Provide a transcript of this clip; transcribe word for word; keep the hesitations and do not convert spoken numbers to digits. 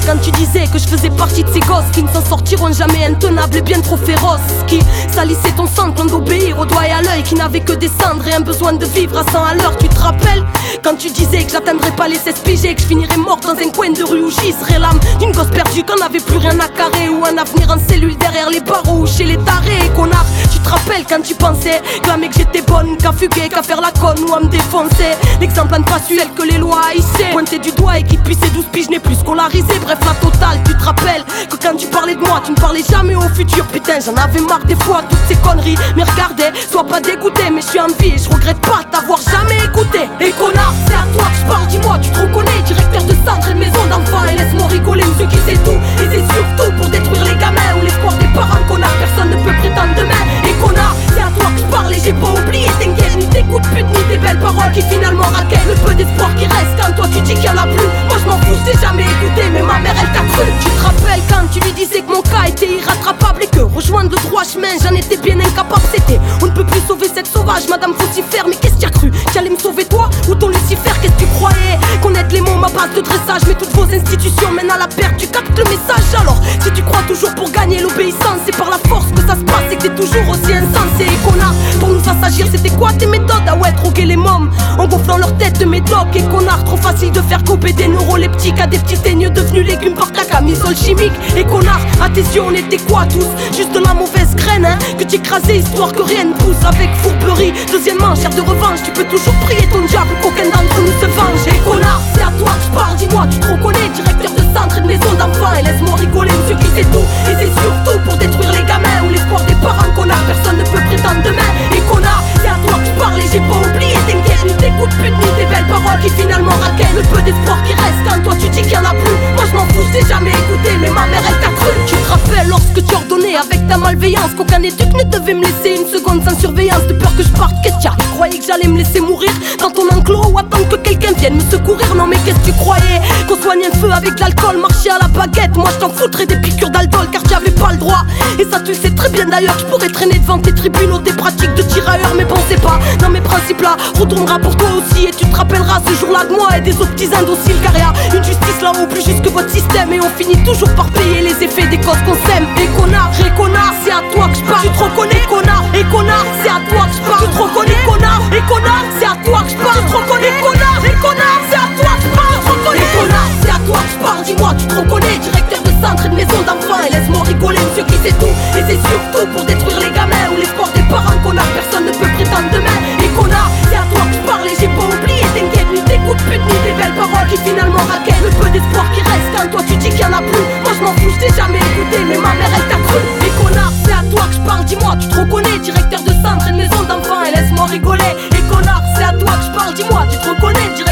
quand tu disais que je faisais partie de ces gosses qui ne s'en sortiront jamais, intenables et bien trop féroces, qui salissaient ton sang comme d'obéir au doigt et à l'œil, qui n'avaient que des cendres et un besoin de vivre à cent à l'heure. Tu te rappelles quand tu disais que j'atteindrais pas les seize piges et que je finirais mort dans un coin de rue où j'y serais l'âme d'une gosse perdue, qu'on n'avait plus rien à carrer, ou un avenir en cellule derrière les barreaux ou chez les tarés. Connard, tu te rappelles quand tu pensais clamer que j'étais bonne, qu'à fuguer, qu'à faire la conne ou à me défoncer. L'exemple à ne pas suivre que les lois haïssaient, pointer du doigt et qui puissait douze piges n'est plus scolarisé. Bref, la totale, tu te rappelles que quand tu parlais de moi, tu ne parlais jamais au futur. Putain, j'en avais marre des fois, toutes ces conneries. Mais regardez, sois pas dégoûté, mais je suis en vie et je regrette pas t'avoir jamais écouté. Et connard, c'est à toi que je parle, dis-moi, tu te reconnais, directeur de centre et de maison d'enfants. Et laisse-moi rigoler, monsieur qui sait tout. Et c'est surtout pour détruire les gamins ou l'espoir des parents, connard, personne ne peut prétendre demain. Et connard, c'est à toi que je parle et j'ai pas oublié, t'inquiète, ni tes coups de pute, ni tes belles paroles qui finalement raquettent le peu d'espoir qui reste quand toi tu dis qu'il y en a plus. Moi je m'en fous, je t'ai jamais écouté, mais ma mère elle t'a cru. Tu te rappelles quand tu lui disais que mon cas était irrattrapable et que rejoindre le droit chemin j'en étais bien incapable. C'était on ne peut plus sauver cette sauvage, madame Faucifère. Mais qu'est-ce que tu as cru? Tu allais me sauver toi ou ton Lucifer? Qu'est-ce que tu croyais? Connaître les mots, ma base de dressage, mais toutes vos institutions mènent à la perte. Tu captes le message alors? Si tu crois toujours pour gagner l'obéissance, c'est par la force que ça se passe et que t'es toujours aussi insensé. Et connard, pour nous faire s'agir, c'était quoi tes méthodes? Ah ouais, droguer les mômes en gonflant leur tête de médoc. Et connard, trop facile de faire couper des neuroleptiques à des petits teigneux devenus légumes par la camisole chimique. Et connard, à tes yeux on était quoi tous? Juste de la mauvaise graine hein, que t'écrasais histoire que rien ne pousse avec fourberie. Deuxièmement, chair de revanche, tu peux toujours prier ton diable, qu'aucun d'entre nous se venge. Et connard, c'est à toi que je parle, dis-moi, tu te reconnais, directeur de centre et de maison d'enfants. Et laisse-moi rigoler, monsieur qui sait tout. Et c'est surtout pour détruire les gamins ou l'espoir des parents, connard, personne ne peut prétendre demain. Et connard, c'est à toi que je parle et j'ai pas oublié, t'inquiète, ni tes coups de pute, ni tes belles paroles qui finalement raquettent le peu d'espoir qui reste quand toi tu dis qu'il y en a plus. Moi je m'en fous, je t'ai jamais écouté, mais ma mère elle t'a cru. Tu te rappelles lorsque tu ordonnais avec ta malveillance qu'aucun éduc ne devait me laisser une seconde sans surveillance, de peur que je parte? Qu'est-ce qu'il y a? Tu croyais que j'allais me laisser mourir dans ton enclos ou attendre que quelqu'un vienne me secourir? Non mais qu'est-ce que tu croyais? Qu'on soignait le feu avec de l'alcool, marcher à la baguette? Moi je t'en foutrais des piqûres d'aldol car tu avais pas le droit. Et ça tu le sais très bien d'ailleurs, je pourrais traîner devant tes tribunaux, tes pratiques de tirailleurs. Mais bon c'est pas dans mes principes là, retournera pour toi aussi. Et tu te rappelleras ce jour-là de moi et des autres petits indociles. Car y'a une justice là-haut plus juste que votre système. Et on finit toujours par payer les effets des causes qu'on sème. Et connard, et connard, c'est à toi que je parle. Tu te reconnais connard, et connard, c'est à toi que je parle. Tu te reconnais connard, et connard, c'est à toi que je parle. Tu te reconnais connard, et connard, c'est à toi que je parle. Tu te reconnais connard, c'est à toi que je parle. Dis-moi, tu te reconnais, directeur de centre et de maison d'enfants. Et laisse-moi rigoler, monsieur qui sait tout. Et c'est surtout pour détruire les gamins ou l'espoir des parents, connard, personne ne peut prétendre demain. Et connard, c'est à toi que je parle et j'ai pas oublié, t'inquiète, ni tes coups de pute, ni tes belles paroles qui finalement raquettent le peu d'espoir qui reste quand toi tu dis qu'il y en a plus. Moi je m'en fous, je t'ai jamais écouté, mais ma mère elle t'a cru. Et connard, c'est à toi que je parle, dis-moi, tu te reconnais, directeur de centre et de maison d'enfants. Et laisse-moi rigoler. Et connard, c'est à toi que je parle, dis-moi, tu te reconnais,